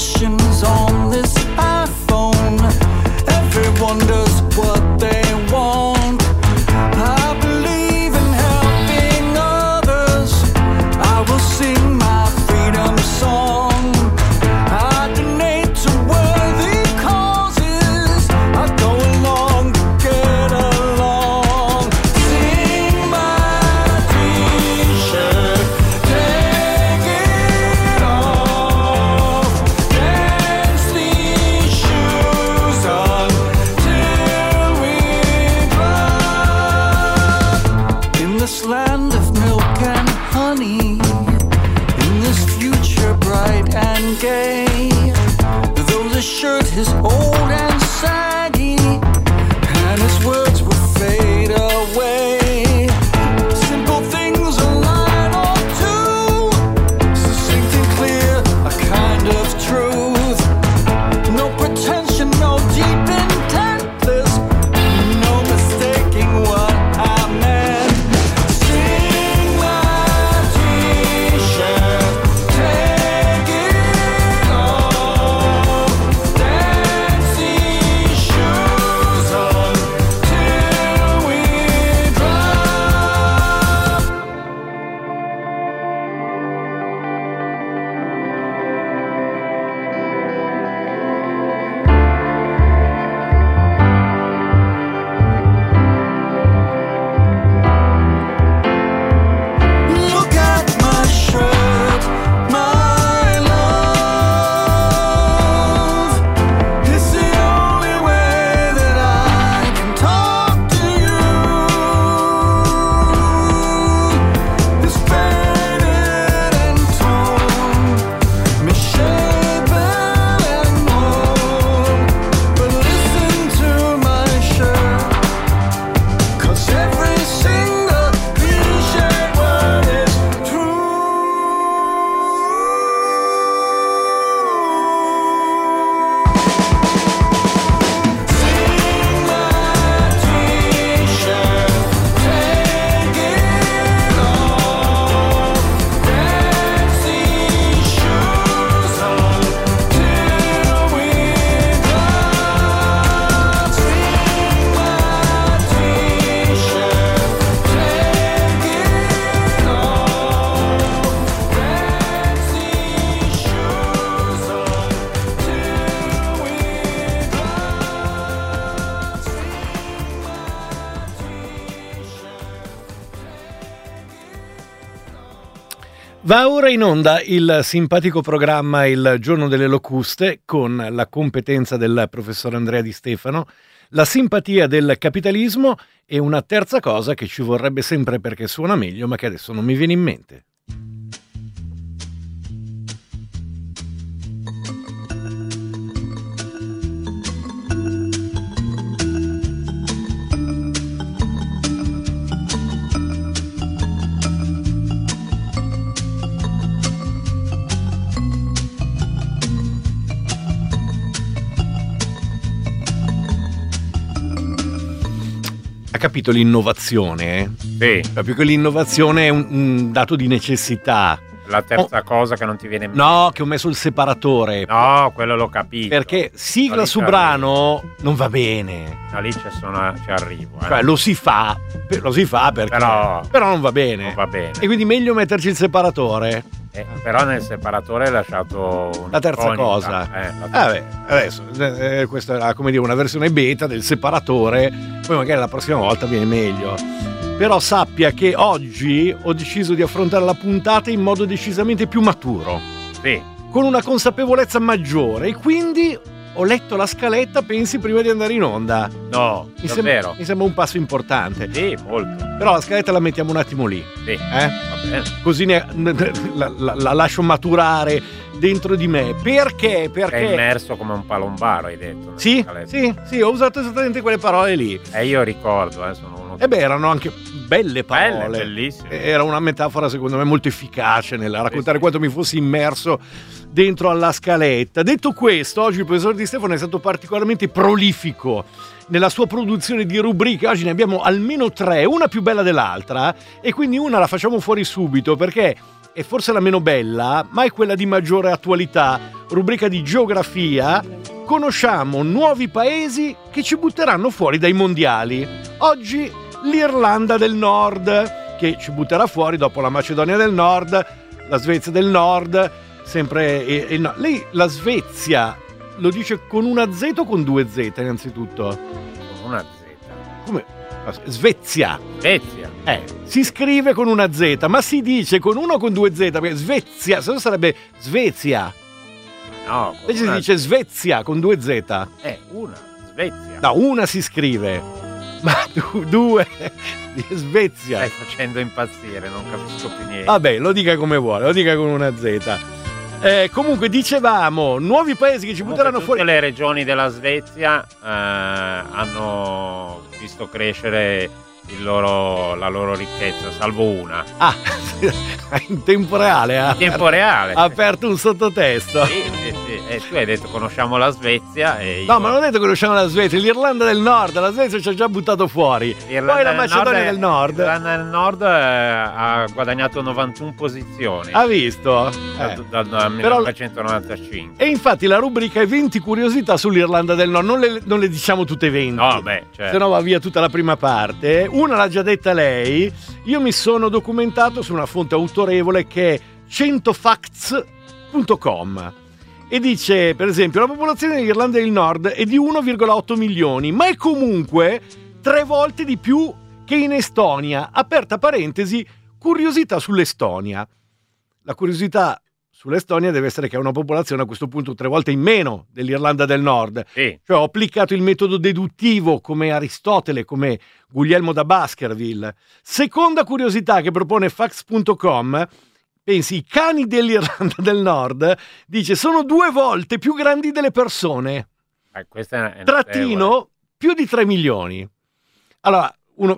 questions on this iPhone. Everyone does what they want. I believe in helping others. I will sing my freedom song. I donate to worthy causes. I go along to get along. Sing my t-shirt, take it off. Dance these shoes on till we drop. In this land of milk and honey, in this future bright and gay, though the shirt is old and saggy, and his words will fade away. Simple things, a line or two, succinct and clear, a kind of truth. No pretension, no deep intent, there's no mistaking what I meant. Sing my t-shirt, take it off. Dance these shoes on till we drop. Look at my shirt, my love. It's the only way that I can talk to you. It's faded and torn, misshapen and worn. But listen to my shirt, 'cause every single cliche word is true. Sing my t-shirt, take it off. Dance these shoes on till we drop. Sing my t-shirt, take it off. Dance these shoes on till we drop. Sing my Va ora in onda il simpatico programma Il Giorno delle Locuste con la competenza del professor Andrea Di Stefano, la simpatia del capitalismo e una terza cosa che ci vorrebbe sempre perché suona meglio ma che adesso non mi viene in mente. Ha capito l'innovazione? Sì, Proprio che l'innovazione è un dato di necessità. la terza cosa che non ti viene in mente. No, che ho messo il separatore. No, quello l'ho capito. Perché sigla Lì su ci brano non va bene. No, lì ci arrivo. Cioè lo si fa perché però non va bene. Non va bene. E quindi meglio metterci il separatore. Però nel separatore hai lasciato La terza un'iconica. cosa. La terza. Vabbè, adesso questa era come dire una versione beta del separatore, poi magari la prossima volta viene meglio. Però sappia che oggi ho deciso di affrontare la puntata in modo decisamente più maturo, Sì. con una consapevolezza maggiore, e quindi ho letto la scaletta, pensi, prima di andare in onda. No, davvero. Mi sembra un passo importante. Sì, molto. Però la scaletta la mettiamo un attimo lì. Sì. Va bene. Così la lascio maturare dentro di me. Perché? Sei immerso come un palombaro, hai detto. Sì, ho usato esattamente quelle parole lì. Io ricordo, sono uno. Erano anche belle parole. Bellissime. Era una metafora secondo me molto efficace nel raccontare quanto mi fossi immerso dentro alla scaletta. Detto questo, oggi il professor Di Stefano è stato particolarmente prolifico nella sua produzione di rubriche. Oggi ne abbiamo almeno 3, una più bella dell'altra, e quindi una la facciamo fuori subito perché è forse la meno bella, ma è quella di maggiore attualità. Rubrica di geografia. Conosciamo nuovi paesi che ci butteranno fuori dai mondiali. Oggi l'Irlanda del Nord, che ci butterà fuori dopo la Macedonia del Nord, la Svezia del Nord, sempre lei la Svezia lo dice con una Z o con due Z innanzitutto? Con una Z. Come? Svezia. Svezia. Si scrive con una Z, ma si dice con una o con due Z, perché Svezia, se no sarebbe Svezia. No, Invece si dice Svezia con due Z. Una, Svezia. No, una si scrive, ma due di Svezia. Stai facendo impazzire, non capisco più niente. Vabbè, lo dica come vuole, lo dica con una Z. Comunque dicevamo, nuovi paesi che ci butteranno fuori. Tutte le regioni della Svezia hanno visto crescere la loro ricchezza, salvo una. In tempo reale. In tempo reale. Ha aperto un sottotesto. Sì. Tu hai detto conosciamo la Svezia e io... No, ma non ho detto che conosciamo la Svezia, l'Irlanda del Nord, la Svezia ci ha già buttato fuori. Poi la Macedonia del Nord. L'Irlanda del Nord ha guadagnato 91 posizioni. Ha visto? Dal 1995. E infatti la rubrica è 20 curiosità sull'Irlanda del Nord, non le diciamo tutte 20. No, certo. Se no va via tutta la prima parte. Una l'ha già detta lei. Io mi sono documentato su una fonte autorevole che è 100facts.com e dice, per esempio, la popolazione dell'Irlanda del Nord è di 1,8 milioni, ma è comunque 3 volte di più che in Estonia. Aperta parentesi, curiosità sull'Estonia. La curiosità sull'Estonia deve essere che ha una popolazione a questo punto 3 volte in meno dell'Irlanda del Nord. Sì. Cioè ho applicato il metodo deduttivo come Aristotele, come Guglielmo da Baskerville. Seconda curiosità che propone Facts.com, pensi, i cani dell'Irlanda del Nord, dice, sono 2 volte più grandi delle persone. Questa è Trattino, più di 3 milioni. Allora,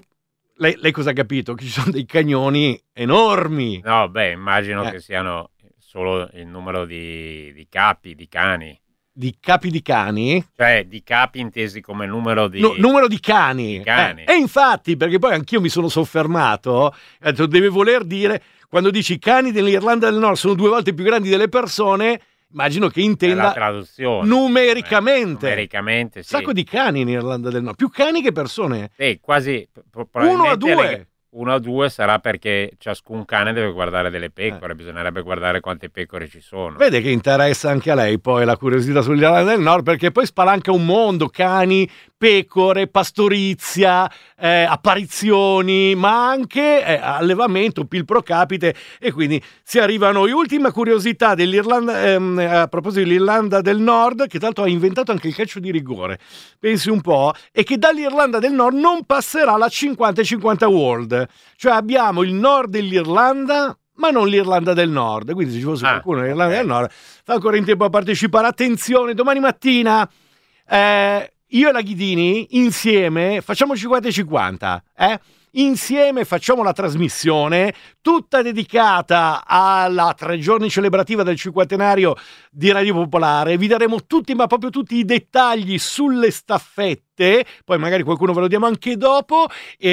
lei cosa ha capito? Che ci sono dei cagnoni enormi. No, immagino che siano solo il numero di capi, di cani. Di capi di cani? Cioè, di capi intesi come numero di... numero di cani. E infatti, perché poi anch'io mi sono soffermato, deve voler dire, quando dici i cani dell'Irlanda del Nord sono 2 volte più grandi delle persone, immagino che intenda la traduzione. Numericamente. Numericamente, sì. Un sacco di cani in Irlanda del Nord, più cani che persone. Quasi. 1 a 2. 1 a 2 sarà perché ciascun cane deve guardare delle pecore, bisognerebbe guardare quante pecore ci sono. Vede che interessa anche a lei poi la curiosità sull'Irlanda del Nord, perché poi spalanca un mondo, cani, pecore, pastorizia, apparizioni, ma anche allevamento, PIL pro capite, e quindi si arriva a noi. Ultima curiosità dell'Irlanda, a proposito dell'Irlanda del Nord, che tra l'altro ha inventato anche il calcio di rigore, pensi un po', è che dall'Irlanda del Nord non passerà la 50-50 World, cioè abbiamo il nord dell'Irlanda ma non l'Irlanda del Nord, quindi se ci fosse qualcuno nell'Irlanda del Nord fa ancora in tempo a partecipare. Attenzione, domani mattina io e la Ghidini insieme facciamo 50-50, insieme facciamo la trasmissione tutta dedicata alla 3 giorni celebrativa del 50° di Radio Popolare. Vi daremo tutti, ma proprio tutti i dettagli sulle staffette, poi magari qualcuno ve lo diamo anche dopo,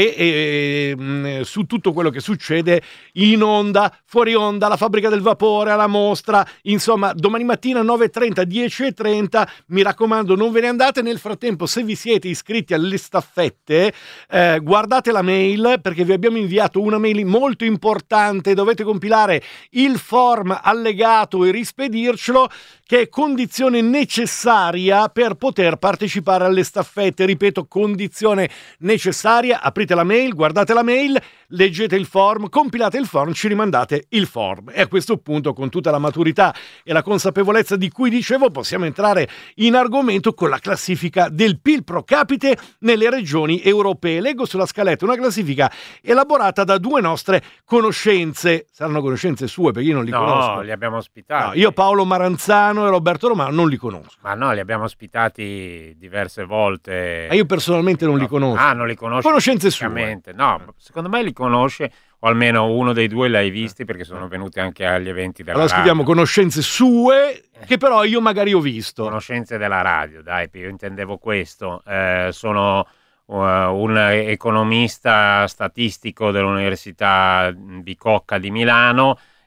e su tutto quello che succede in onda, fuori onda, alla fabbrica del vapore, alla mostra, insomma domani mattina 9:30, 10:30, mi raccomando non ve ne andate. Nel frattempo, se vi siete iscritti alle staffette, guardate la mail, perché vi abbiamo inviato una mail molto importante, dovete compilare il form allegato e rispedircelo, che è condizione necessaria per poter partecipare alle staffette. Ripeto, condizione necessaria. Aprite la mail, guardate la mail, leggete il form, compilate il form, ci rimandate il form, e a questo punto, con tutta la maturità e la consapevolezza di cui dicevo, possiamo entrare in argomento con la classifica del PIL pro capite nelle regioni europee. Leggo sulla scaletta una classifica elaborata da 2 nostre conoscenze, saranno conoscenze sue perché io non li conosco. No, li abbiamo ospitati. No, io Paolo Maranzano e Roberto Romano non li conosco. Ma no, li abbiamo ospitati diverse volte. Ma io personalmente non li conosco. Non li conosco. Conoscenze sue. No, secondo me li conosce, o almeno uno dei 2 l'hai visti, perché sono venuti anche agli eventi della allora radio. scriviamo conoscenze sue, che però io magari ho visto. Conoscenze della radio, dai, io intendevo questo. Sono un economista statistico dell'Università Bicocca di Milano,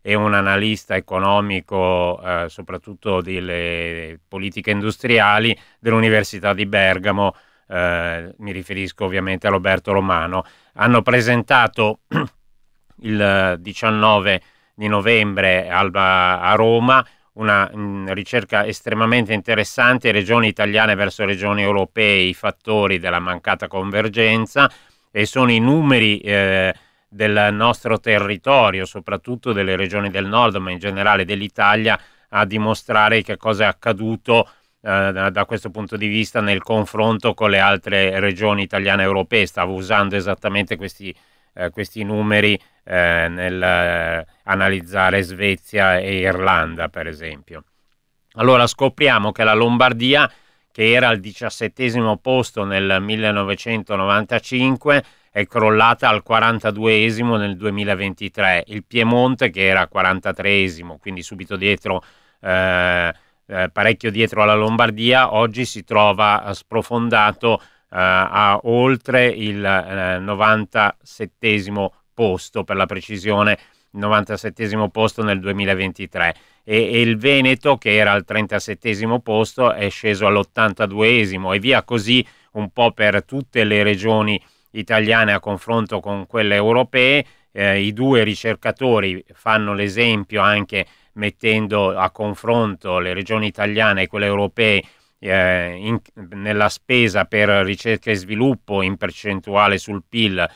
e un analista economico, soprattutto delle politiche industriali dell'Università di Bergamo, mi riferisco ovviamente a Roberto Romano. Hanno presentato il 19 di novembre a Roma una ricerca estremamente interessante, regioni italiane verso regioni europee, i fattori della mancata convergenza, e sono i numeri del nostro territorio, soprattutto delle regioni del nord, ma in generale dell'Italia, a dimostrare che cosa è accaduto da questo punto di vista nel confronto con le altre regioni italiane e europee. Stavo usando esattamente questi numeri nel analizzare Svezia e Irlanda, per esempio. Allora scopriamo che la Lombardia, che era al 17° posto nel 1995, è crollata al 42esimo nel 2023. Il Piemonte, che era 43esimo, quindi subito dietro, parecchio dietro alla Lombardia, oggi si trova sprofondato a oltre il 97esimo posto, per la precisione 97esimo posto nel 2023, e il Veneto, che era al 37esimo posto, è sceso all'82esimo, e via così un po' per tutte le regioni italiane a confronto con quelle europee. I due ricercatori fanno l'esempio, anche mettendo a confronto le regioni italiane e quelle europee nella spesa per ricerca e sviluppo in percentuale sul PIL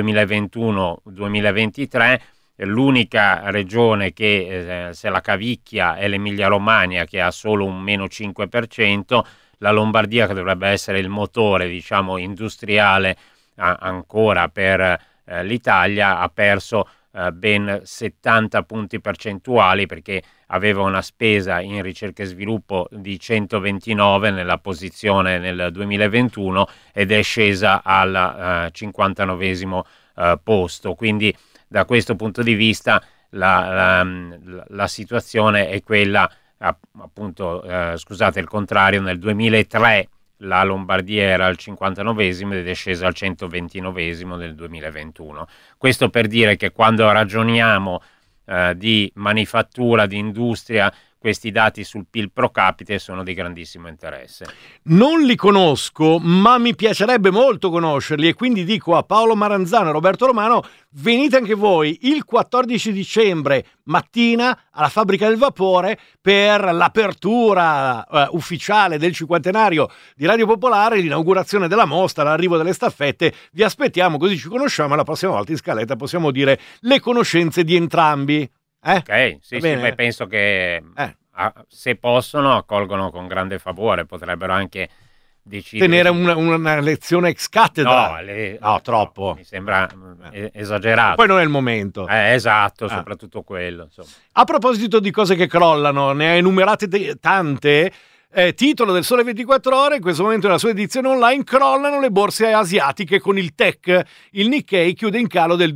2021-2023. L'unica regione che se la cavicchia è l'Emilia-Romagna, che ha solo un meno 5%. La Lombardia, che dovrebbe essere il motore, diciamo, industriale ancora per l'Italia, ha perso ben 70 punti percentuali, perché aveva una spesa in ricerca e sviluppo di 129 nella posizione nel 2021 ed è scesa al 59esimo posto. Quindi da questo punto di vista la situazione è quella, appunto, scusate, il contrario. Nel 2003 la Lombardia era al 59esimo ed è scesa al 129esimo nel 2021. Questo per dire che quando ragioniamo di manifattura, di industria, questi dati sul PIL pro capite sono di grandissimo interesse. Non li conosco, ma mi piacerebbe molto conoscerli, e quindi dico a Paolo Maranzano e Roberto Romano: venite anche voi il 14 dicembre mattina alla Fabbrica del Vapore per l'apertura ufficiale del 50° di Radio Popolare, l'inaugurazione della mostra, l'arrivo delle staffette. Vi aspettiamo, così ci conosciamo e la prossima volta in scaletta possiamo dire le conoscenze di entrambi. Ok, sì, beh, penso che se possono accolgono con grande favore, potrebbero anche decidere tenere una lezione ex cattedra. No, troppo. No, mi sembra esagerato. Poi non è il momento. Esatto, soprattutto quello, insomma. A proposito di cose che crollano, ne ha enumerate tante. Titolo del Sole 24 Ore, in questo momento nella sua edizione online: crollano le borse asiatiche con il tech. Il Nikkei chiude in calo del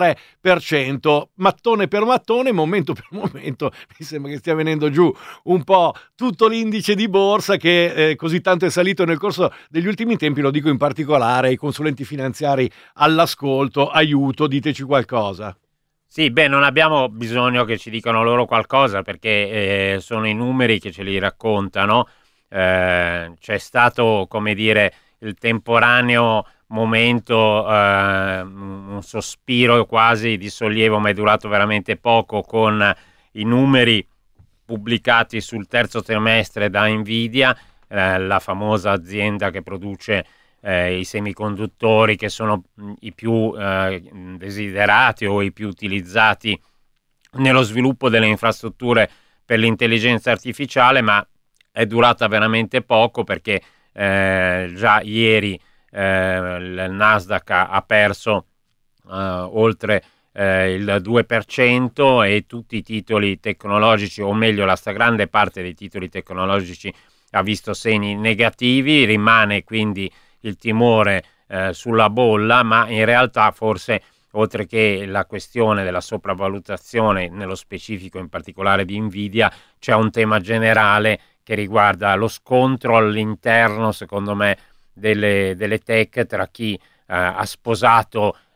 2,3%. Mattone per mattone, momento per momento, mi sembra che stia venendo giù un po' tutto l'indice di borsa, che così tanto è salito nel corso degli ultimi tempi. Lo dico in particolare ai consulenti finanziari all'ascolto: aiuto, diteci qualcosa. Sì, beh, non abbiamo bisogno che ci dicano loro qualcosa, perché sono i numeri che ce li raccontano. C'è stato, come dire, il temporaneo momento, un sospiro quasi di sollievo, ma è durato veramente poco, con i numeri pubblicati sul terzo trimestre da Nvidia, la famosa azienda che produce i semiconduttori, che sono i più desiderati o i più utilizzati nello sviluppo delle infrastrutture per l'intelligenza artificiale, ma è durata veramente poco, perché già ieri il Nasdaq ha perso oltre il 2%, e tutti i titoli tecnologici, o meglio la stragrande parte dei titoli tecnologici, ha visto segni negativi. Rimane quindi il timore sulla bolla, ma in realtà forse, oltre che la questione della sopravvalutazione nello specifico, in particolare di Nvidia, c'è un tema generale che riguarda lo scontro all'interno, secondo me, delle tech, tra chi ha sposato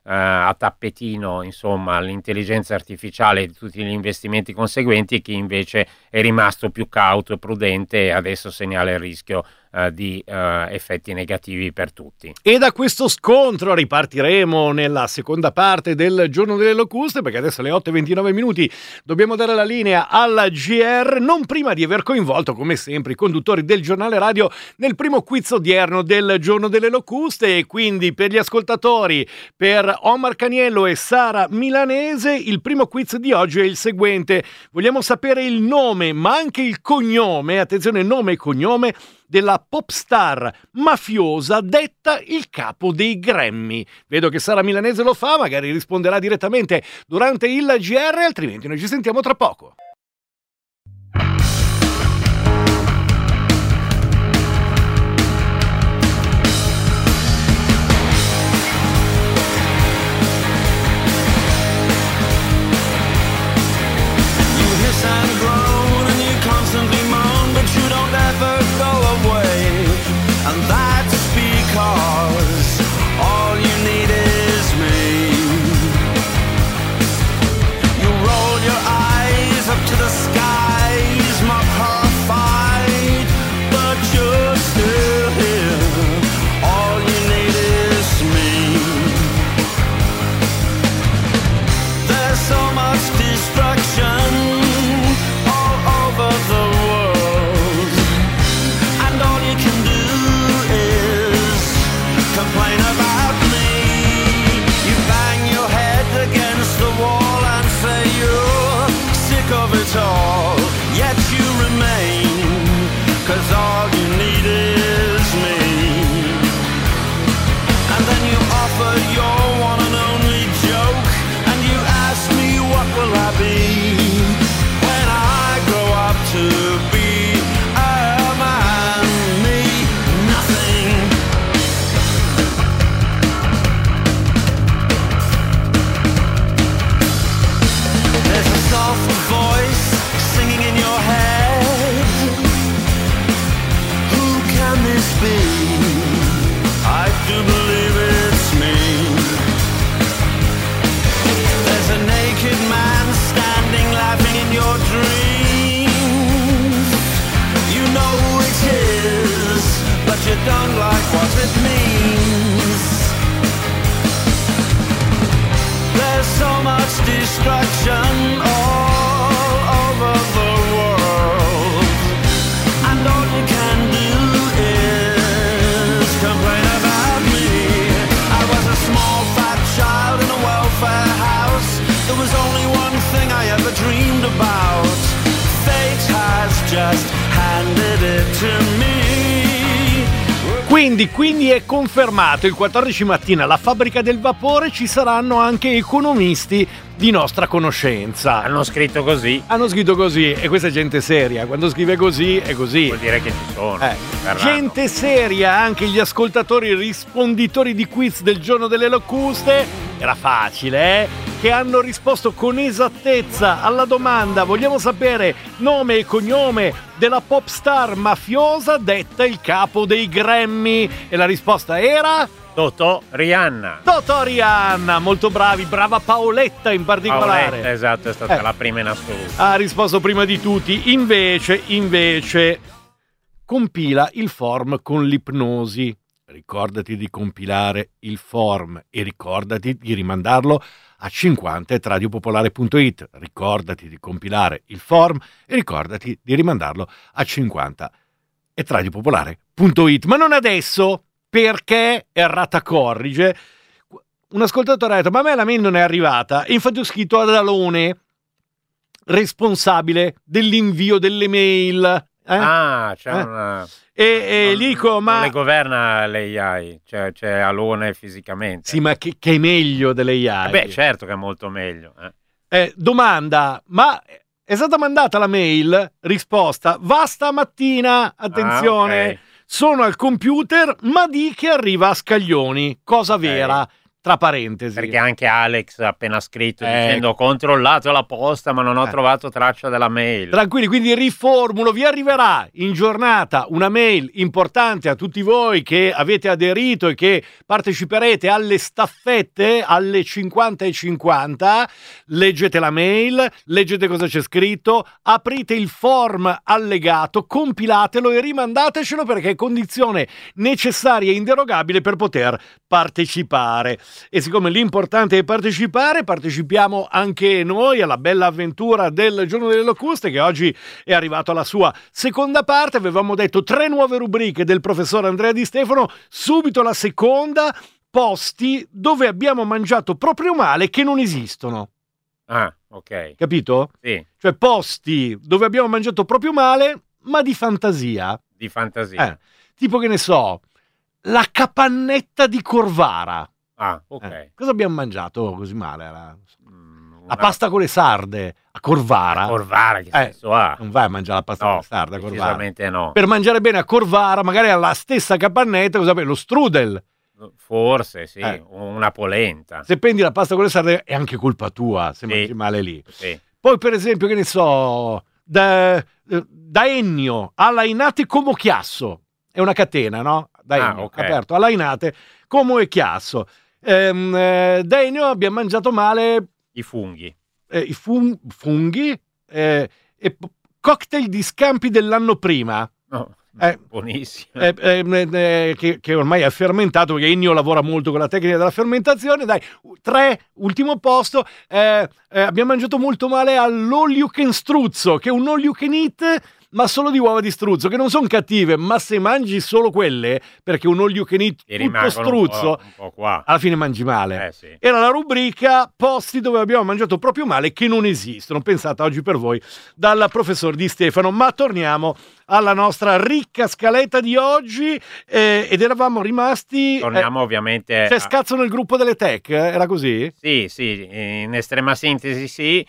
a tappetino, insomma, l'intelligenza artificiale e tutti gli investimenti conseguenti, e chi invece è rimasto più cauto e prudente e adesso segnala il rischio di effetti negativi per tutti. E da questo scontro ripartiremo nella seconda parte del Giorno delle Locuste, perché adesso alle 8:29 minuti dobbiamo dare la linea alla GR, non prima di aver coinvolto come sempre i conduttori del giornale radio nel primo quiz odierno del Giorno delle Locuste. E quindi per gli ascoltatori, per Omar Caniello e Sara Milanese, il primo quiz di oggi è il seguente: vogliamo sapere il nome ma anche il cognome, attenzione, nome e cognome, della pop star mafiosa detta il capo dei Grammy. Vedo che Sara Milanese lo fa, magari risponderà direttamente durante il GR, altrimenti noi ci sentiamo tra poco. Don't like what it means. There's so much destruction all over the world, and all you can do is complain about me. I was a small fat child in a welfare house. There was only one thing I ever dreamed about. Fate has just handed it to me. Quindi è confermato, il 14 mattina alla Fabbrica del Vapore ci saranno anche economisti di nostra conoscenza. Hanno scritto così. E questa è gente seria, quando scrive così è così. Vuol dire che ci sono. Gente seria, anche gli ascoltatori risponditori di quiz del Giorno delle Locuste, era facile, che hanno risposto con esattezza alla domanda: vogliamo sapere nome e cognome della pop star mafiosa detta il capo dei Grammy, e la risposta era Totò Rihanna. Totò Rihanna, molto bravi, brava Paoletta in particolare. Paoletta, esatto, è stata la prima in assoluto. Ha risposto prima di tutti. Invece compila il form con l'ipnosi. Ricordati di compilare il form e ricordati di rimandarlo a 50@radiopopolare.it. Ricordati di compilare il form e ricordati di rimandarlo a 50@radiopopolare.it. Ma non adesso, perché errata corrige. Un ascoltatore ha detto: ma a me la mail non è arrivata, e infatti ho scritto ad Alone, responsabile dell'invio delle mail. C'è una... E gli dico: ma non le governa l'AI, c'è Alone fisicamente. sì, ma che è meglio dell'AI? Beh, certo che è molto meglio. Domanda: ma è stata mandata la mail? Risposta: va stamattina, attenzione. Okay. Sono al computer, ma di che arriva a scaglioni. Cosa vera? tra parentesi. Perché anche Alex ha appena scritto dicendo: ho controllato la posta ma non ho trovato traccia della mail. Tranquilli, quindi riformulo, vi arriverà in giornata una mail importante a tutti voi che avete aderito e che parteciperete alle staffette alle 50:50. Leggete la mail, leggete cosa c'è scritto, aprite il form allegato, compilatelo e rimandatecelo, perché è condizione necessaria e inderogabile per poter partecipare. E siccome l'importante è partecipare, partecipiamo anche noi alla bella avventura del Giorno delle Locuste, che oggi è arrivato alla sua seconda parte. Avevamo detto 3 nuove rubriche del professor Andrea Di Stefano, subito la seconda: posti dove abbiamo mangiato proprio male che non esistono. Ah, ok. Capito? Sì. Cioè posti dove abbiamo mangiato proprio male, ma di fantasia. Di fantasia. Tipo, che ne so, la capannetta di Corvara. Ah, ok. Cosa abbiamo mangiato così male? La pasta con le sarde a Corvara. Corvara, che senso ha? Non vai a mangiare la pasta con le sarde a Corvara. Decisamente no. Per mangiare bene a Corvara, magari alla stessa capannetta, cosa lo strudel. Forse, sì, una polenta. Se prendi la pasta con le sarde è anche colpa tua se mangi male lì. Sì. Poi, per esempio, che ne so, da Ennio alla Inate Como Chiasso. È una catena, no? Da Ennio, aperto alla Inate Como e Chiasso. Da Ennio abbiamo mangiato male i funghi. I funghi e cocktail di scampi dell'anno prima. Buonissimo. Che ormai è fermentato, perché Ennio lavora molto con la tecnica della fermentazione. Dai, 3, ultimo posto. Abbiamo mangiato molto male all'all you can struzzo, che è un all you can eat ma solo di uova di struzzo, che non sono cattive, ma se mangi solo quelle, perché un all you can eat tutto struzzo, un po' qua, alla fine mangi male. Sì. Era la rubrica posti dove abbiamo mangiato proprio male che non esistono, pensata oggi per voi dal professor Di Stefano. Ma torniamo alla nostra ricca scaletta di oggi, ed eravamo rimasti... Torniamo ovviamente... C'è scazzo nel gruppo delle tech, era così? Sì, in estrema sintesi sì.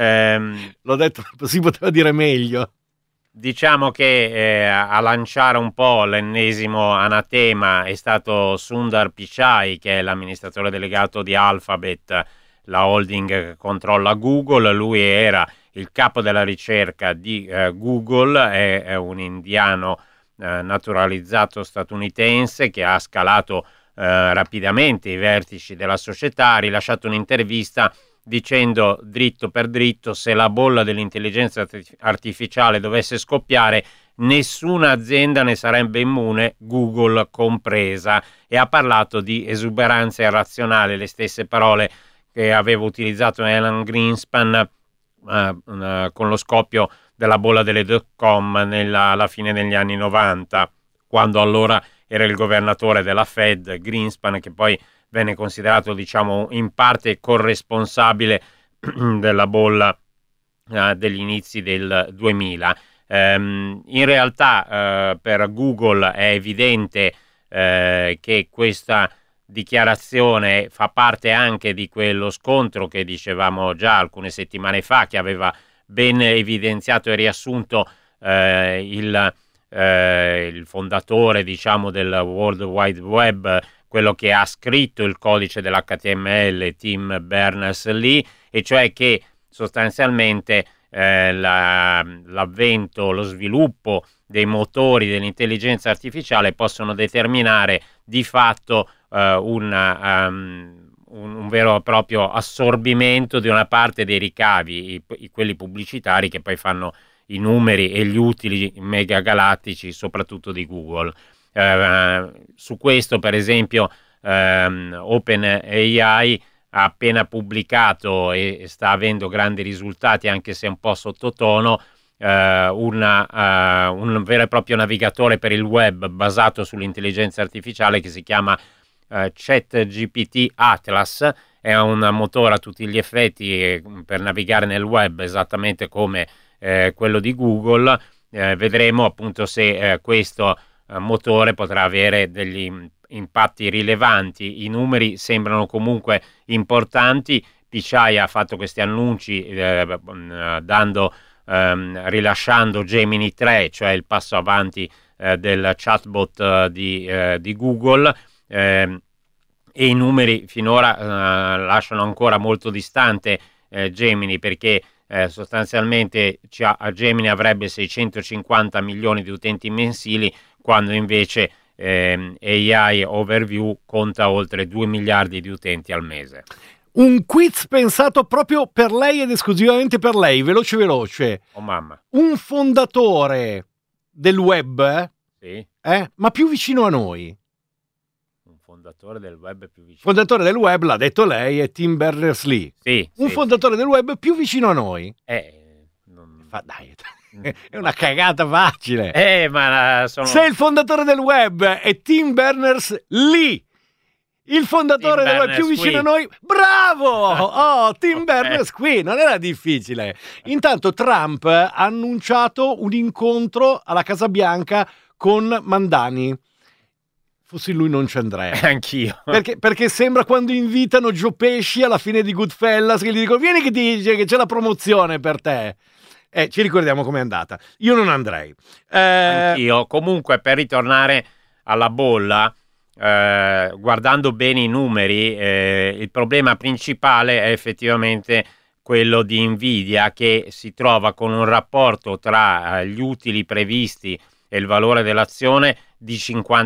L'ho detto, si poteva dire meglio. Diciamo che a lanciare un po' l'ennesimo anatema è stato Sundar Pichai, che è l'amministratore delegato di Alphabet, la holding che controlla Google. Lui era il capo della ricerca di Google, è un indiano naturalizzato statunitense che ha scalato rapidamente i vertici della società. Ha rilasciato un'intervista dicendo dritto per dritto: se la bolla dell'intelligenza artificiale dovesse scoppiare, nessuna azienda ne sarebbe immune, Google compresa. E ha parlato di esuberanza irrazionale, le stesse parole che aveva utilizzato Alan Greenspan con lo scoppio della bolla delle dot-com alla fine degli anni 90, quando allora era il governatore della Fed, Greenspan, che poi venne considerato, diciamo, in parte corresponsabile della bolla degli inizi del 2000. In realtà per Google è evidente che questa dichiarazione fa parte anche di quello scontro che dicevamo già alcune settimane fa, che aveva ben evidenziato e riassunto il fondatore, diciamo, del World Wide Web, quello che ha scritto il codice dell'HTML, Tim Berners-Lee, e cioè che sostanzialmente l'avvento, lo sviluppo dei motori dell'intelligenza artificiale possono determinare di fatto un vero e proprio assorbimento di una parte dei ricavi, quelli pubblicitari, che poi fanno i numeri e gli utili megagalattici, soprattutto di Google. Su questo, per esempio, OpenAI ha appena pubblicato e sta avendo grandi risultati, anche se un po' sottotono, un vero e proprio navigatore per il web basato sull'intelligenza artificiale che si chiama ChatGPT Atlas. È un motore a tutti gli effetti per navigare nel web, esattamente come quello di Google. Vedremo appunto se questo motore potrà avere degli impatti rilevanti. I numeri sembrano comunque importanti. Pichai ha fatto questi annunci rilasciando Gemini 3, cioè il passo avanti del chatbot di Google, e i numeri finora lasciano ancora molto distante Gemini, perché sostanzialmente Gemini avrebbe 650 milioni di utenti mensili, quando invece AI Overview conta oltre 2 miliardi di utenti al mese. Un quiz pensato proprio per lei ed esclusivamente per lei, veloce. Oh mamma. Un fondatore del web, Sì. ma più vicino a noi. Un fondatore del web più vicino. Fondatore del web, l'ha detto lei, è Tim Berners-Lee. Sì. Un fondatore del web più vicino a noi. Dai, è una cagata facile. Ma Se il fondatore del web è Tim Berners-Lee, il fondatore del web più vicino a noi, bravo! Oh, Tim Berners-Lee, non era difficile. Intanto Trump ha annunciato un incontro alla Casa Bianca con Mandani. Fossi lui non ci andrei. Anch'io. Perché sembra quando invitano Joe Pesci alla fine di Goodfellas, che gli dicono vieni che ti dice che c'è la promozione per te. Ci ricordiamo com'è andata. Io non andrei. Anch'io. Comunque, per ritornare alla bolla, guardando bene i numeri, il problema principale è effettivamente quello di Nvidia, che si trova con un rapporto tra gli utili previsti e il valore dell'azione di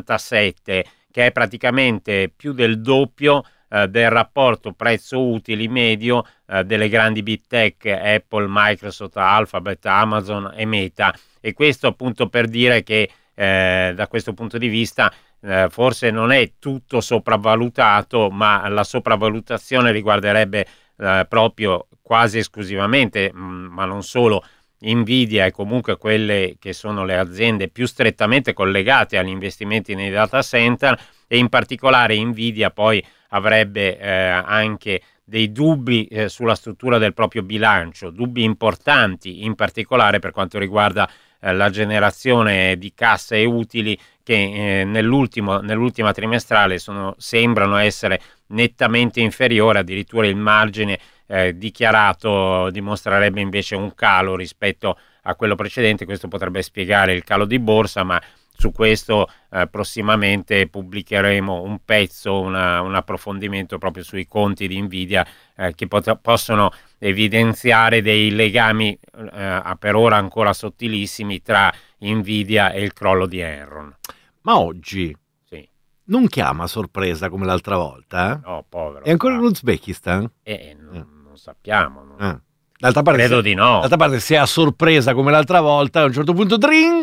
57, che è praticamente più del doppio del rapporto prezzo-utili medio delle grandi big tech, Apple, Microsoft, Alphabet, Amazon e Meta. E questo appunto per dire che da questo punto di vista forse non è tutto sopravvalutato, ma la sopravvalutazione riguarderebbe proprio quasi esclusivamente, ma non solo, Nvidia e comunque quelle che sono le aziende più strettamente collegate agli investimenti nei data center, e in particolare Nvidia poi avrebbe anche dei dubbi sulla struttura del proprio bilancio, dubbi importanti in particolare per quanto riguarda la generazione di cassa e utili, che nell'ultima trimestrale sembrano essere nettamente inferiori, addirittura il margine dichiarato dimostrerebbe invece un calo rispetto a quello precedente. Questo potrebbe spiegare il calo di borsa, ma su questo prossimamente pubblicheremo un pezzo, un approfondimento proprio sui conti di Nvidia che possono evidenziare dei legami per ora ancora sottilissimi tra Nvidia e il crollo di Enron. Ma oggi sì, non chiama a sorpresa come l'altra volta? No, povero. È ancora in Uzbekistan? Non sappiamo. D'altra parte, credo di no. D'altra parte, se è a sorpresa come l'altra volta, a un certo punto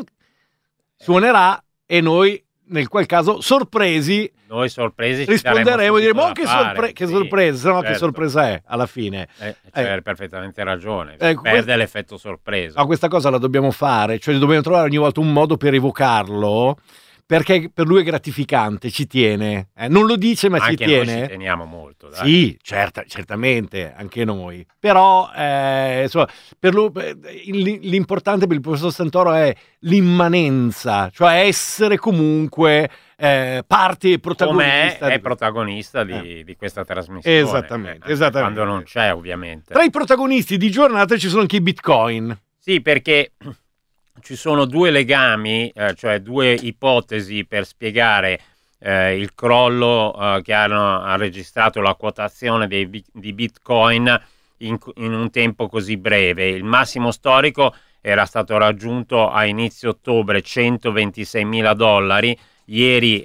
suonerà e noi, nel qual caso, sorpresi, risponderemo e diremo che sorpresa, no, certo. Che sorpresa è alla fine. C'è perfettamente ragione, perde l'effetto sorpresa. No, questa cosa la dobbiamo fare, cioè dobbiamo trovare ogni volta un modo per evocarlo, perché per lui è gratificante, ci tiene, non lo dice ma anche ci tiene. Noi ci teniamo molto, dai. Sì, certamente, anche noi, però insomma, per lui, l'importante per il professor Santoro è l'immanenza, cioè essere comunque parte e protagonista. Come è protagonista di questa trasmissione. Esattamente. Quando non c'è, ovviamente. Tra i protagonisti di giornata ci sono anche i Bitcoin. Sì, perché ci sono due legami, cioè due ipotesi per spiegare il crollo che ha registrato la quotazione di Bitcoin in un tempo così breve. Il massimo storico era stato raggiunto a inizio ottobre, $126.000. Ieri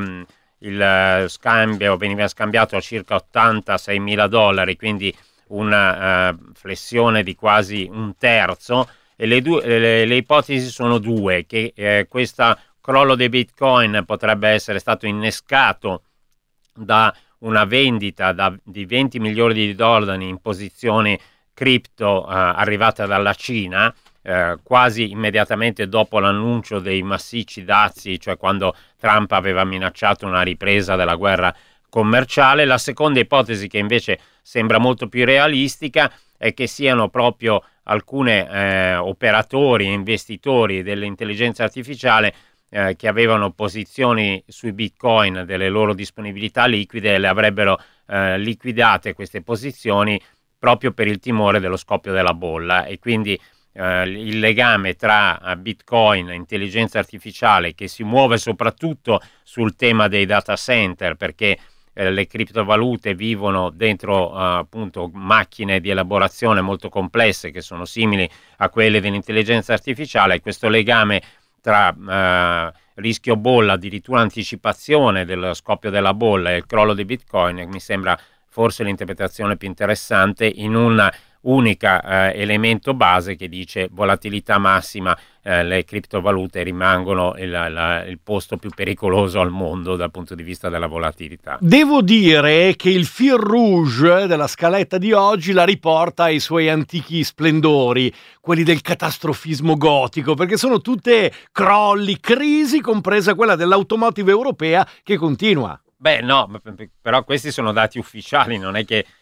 il scambio veniva scambiato a circa $86.000, quindi una flessione di quasi un terzo. E le ipotesi sono due: che questo crollo dei Bitcoin potrebbe essere stato innescato da una vendita di $20 milioni in posizioni cripto arrivate dalla Cina, quasi immediatamente dopo l'annuncio dei massicci dazi, cioè quando Trump aveva minacciato una ripresa della guerra commerciale. La seconda ipotesi, che invece sembra molto più realistica, è che siano proprio alcune operatori e investitori dell'intelligenza artificiale che avevano posizioni sui Bitcoin delle loro disponibilità liquide e le avrebbero liquidate queste posizioni proprio per il timore dello scoppio della bolla. E quindi il legame tra Bitcoin e intelligenza artificiale, che si muove soprattutto sul tema dei data center, perché le criptovalute vivono dentro appunto macchine di elaborazione molto complesse che sono simili a quelle dell'intelligenza artificiale, e questo legame tra rischio bolla, addirittura anticipazione del scoppio della bolla e il crollo di Bitcoin mi sembra forse l'interpretazione più interessante, in un unica elemento base che dice volatilità massima, le criptovalute rimangono il posto più pericoloso al mondo dal punto di vista della volatilità. Devo dire che il fil rouge della scaletta di oggi la riporta ai suoi antichi splendori, quelli del catastrofismo gotico, perché sono tutte crolli, crisi, compresa quella dell'automotive europea che continua. Beh no, però questi sono dati ufficiali, non è che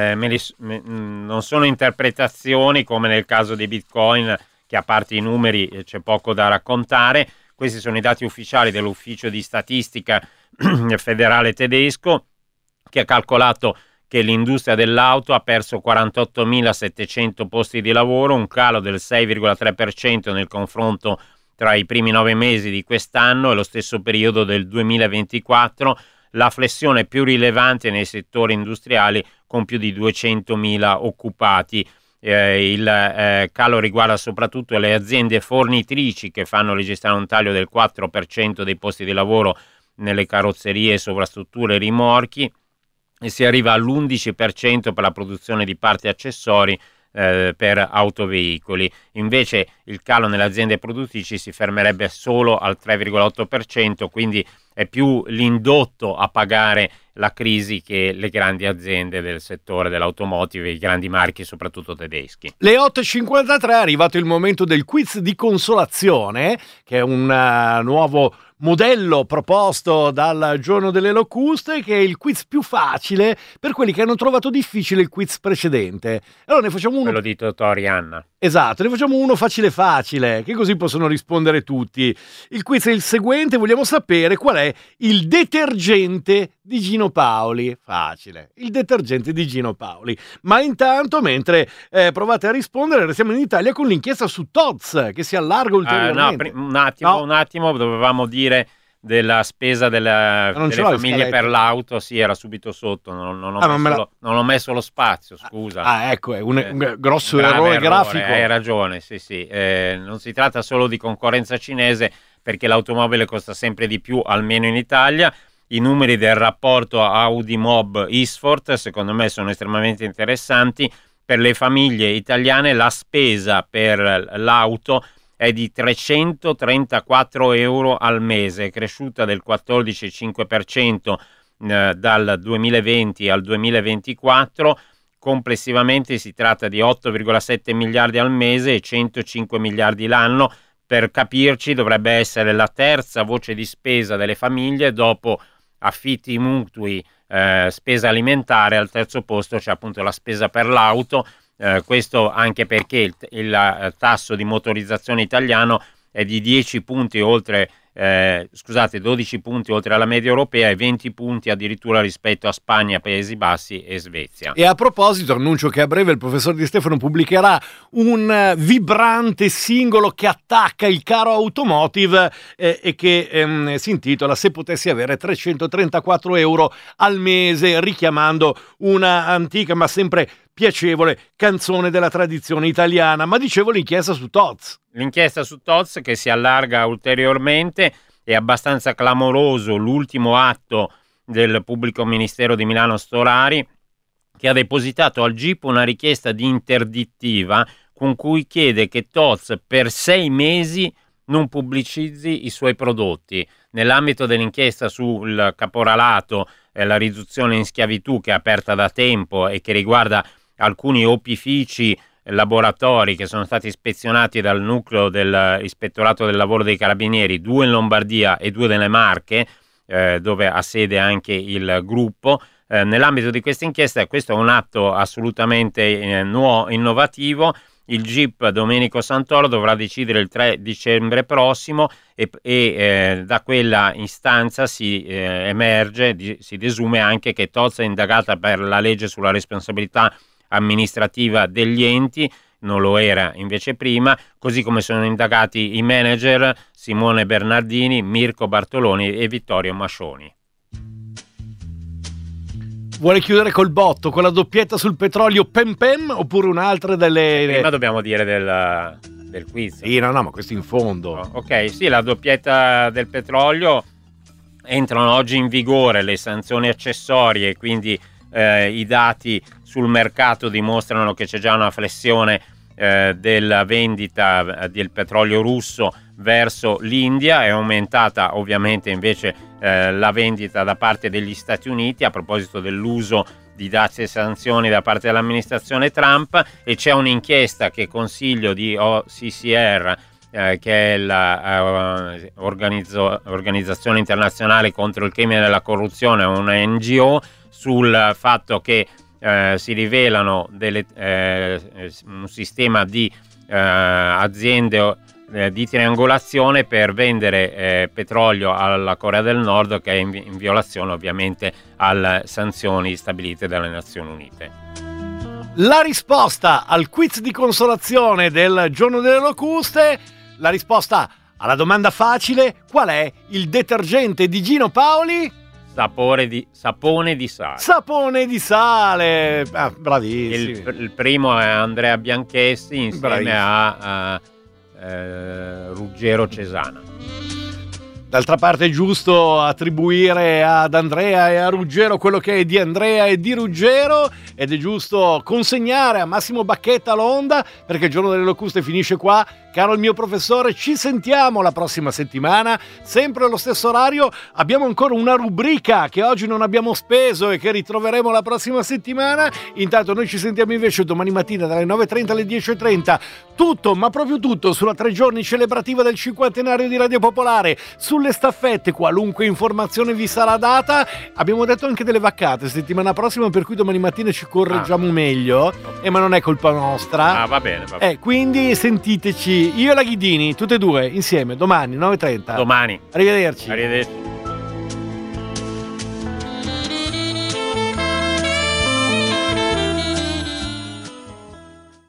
non sono interpretazioni come nel caso di Bitcoin, che a parte i numeri c'è poco da raccontare. Questi sono i dati ufficiali dell'ufficio di statistica federale tedesco, che ha calcolato che l'industria dell'auto ha perso 48.700 posti di lavoro, un calo del 6,3% nel confronto tra i primi 9 mesi di quest'anno e lo stesso periodo del 2024, la flessione più rilevante nei settori industriali con più di 200.000 occupati. Il calo riguarda soprattutto le aziende fornitrici, che fanno registrare un taglio del 4% dei posti di lavoro nelle carrozzerie, sovrastrutture e rimorchi, e si arriva all'11% per la produzione di parti e accessori per autoveicoli. Invece il calo nelle aziende produttrici si fermerebbe solo al 3,8%, quindi è più l'indotto a pagare la crisi che le grandi aziende del settore dell'automotive, i grandi marchi soprattutto tedeschi. Le 8.53 è arrivato il momento del quiz di consolazione, che è un nuovo modello proposto dal Giorno delle Locuste, che è il quiz più facile per quelli che hanno trovato difficile il quiz precedente. Allora ne facciamo uno. Quello di Tottori Anna. Esatto, ne facciamo uno facile facile, che così possono rispondere tutti. Il quiz è il seguente: vogliamo sapere qual è il detergente di Gino Paoli. Facile, il detergente di Gino Paoli. Ma intanto, mentre provate a rispondere, restiamo in Italia con l'inchiesta su Tod's, che si allarga ulteriormente. Un attimo, dovevamo dire della spesa delle famiglie per l'auto. Sì, era subito sotto, non ho messo lo spazio, scusa. Ecco, è un grosso errore grafico. Hai ragione, sì. Non si tratta solo di concorrenza cinese, perché l'automobile costa sempre di più, almeno in Italia. I numeri del rapporto Audi Mob Isfort secondo me sono estremamente interessanti. Per le famiglie italiane la spesa per l'auto è di 334 euro al mese, cresciuta del 14,5% dal 2020 al 2024. Complessivamente si tratta di 8,7 miliardi al mese e 105 miliardi l'anno. Per capirci, dovrebbe essere la terza voce di spesa delle famiglie, dopo affitti, mutui, spesa alimentare. Al terzo posto c'è appunto la spesa per l'auto. Questo anche perché il tasso di motorizzazione italiano è di 12 punti oltre alla media europea e 20 punti addirittura rispetto a Spagna, Paesi Bassi e Svezia. E a proposito, annuncio che a breve il professor Di Stefano pubblicherà un vibrante singolo che attacca il caro automotive e che si intitola "Se potessi avere 334 euro al mese", richiamando una antica ma sempre piacevole canzone della tradizione italiana. Ma dicevo l'inchiesta su Tod's. L'inchiesta su Tod's, che si allarga ulteriormente, è abbastanza clamoroso l'ultimo atto del pubblico ministero di Milano Storari, che ha depositato al GIP una richiesta di interdittiva con cui chiede che Tod's per 6 mesi non pubblicizzi i suoi prodotti. Nell'ambito dell'inchiesta sul caporalato, la riduzione in schiavitù, che è aperta da tempo e che riguarda alcuni opifici laboratori che sono stati ispezionati dal nucleo dell'Ispettorato del Lavoro dei Carabinieri, 2 in Lombardia e 2 nelle Marche, dove ha sede anche il gruppo. Nell'ambito di questa inchiesta, questo è un atto assolutamente innovativo. Il GIP Domenico Santoro dovrà decidere il 3 dicembre prossimo e da quella istanza si desume anche che Tod's è indagata per la legge sulla responsabilità amministrativa degli enti, non lo era invece prima, così come sono indagati i manager Simone Bernardini, Mirko Bartoloni e Vittorio Mascioni. Vuole chiudere col botto, con la doppietta sul petrolio pem pem, oppure un'altra delle... Prima dobbiamo dire del quiz. Sì, no, ma questo in fondo. Ok, sì, la doppietta del petrolio. Entrano oggi in vigore le sanzioni accessorie, quindi i dati sul mercato dimostrano che c'è già una flessione della vendita del petrolio russo verso l'India. È aumentata ovviamente invece la vendita da parte degli Stati Uniti a proposito dell'uso di dazi e sanzioni da parte dell'amministrazione Trump, e c'è un'inchiesta che consiglio di OCCR, che è l'Organizzazione Internazionale contro il Crimine e la Corruzione, una NGO, sul fatto che si rivelano un sistema di aziende di triangolazione per vendere petrolio alla Corea del Nord, che è in violazione ovviamente alle sanzioni stabilite dalle Nazioni Unite. La risposta al quiz di consolazione del giorno delle locuste, la risposta alla domanda facile: qual è il detergente di Gino Paoli? Sapone di sale. Sapone di sale. Bravissimo. Il primo è Andrea Bianchessi insieme a Ruggero Cesana. D'altra parte è giusto attribuire ad Andrea e a Ruggero quello che è di Andrea e di Ruggero, ed è giusto consegnare a Massimo Bacchetta l'onda, perché il giorno delle locuste finisce qua. Caro il mio professore, ci sentiamo la prossima settimana, sempre allo stesso orario. Abbiamo ancora una rubrica che oggi non abbiamo speso e che ritroveremo la prossima settimana. Intanto noi ci sentiamo invece domani mattina dalle 9.30 alle 10.30. Tutto, ma proprio tutto, sulla 3 giorni celebrativa del 50° di Radio Popolare, sulle staffette, qualunque informazione vi sarà data. Abbiamo detto anche delle vaccate settimana prossima, per cui domani mattina ci correggiamo meglio, ma non è colpa nostra. Va bene. Quindi sentiteci, io e la Ghidini, tutte e due insieme, domani 9.30. Domani. Arrivederci.